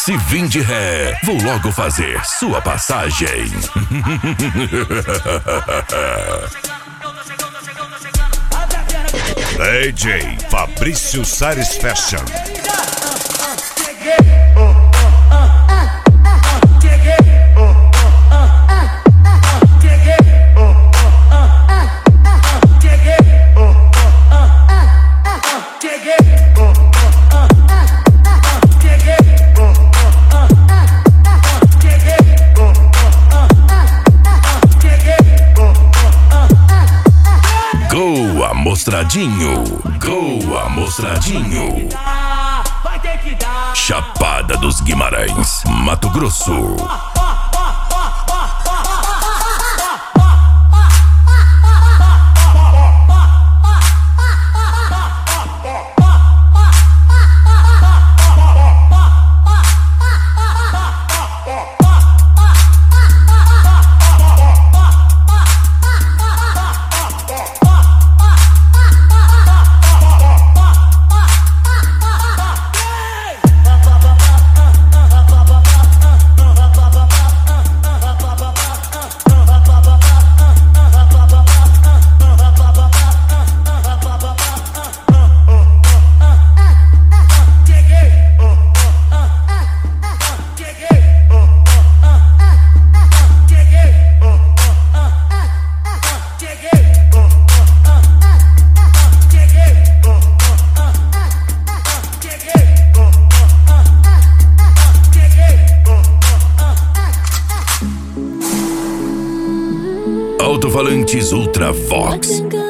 Se vim de ré, vou logo fazer sua passagem. DJ Fabrício Sares Fashion. Go Amostradinho, Go Amostradinho. Chapada dos Guimarães, Mato Grosso. Alto-falantes Ultra Vox.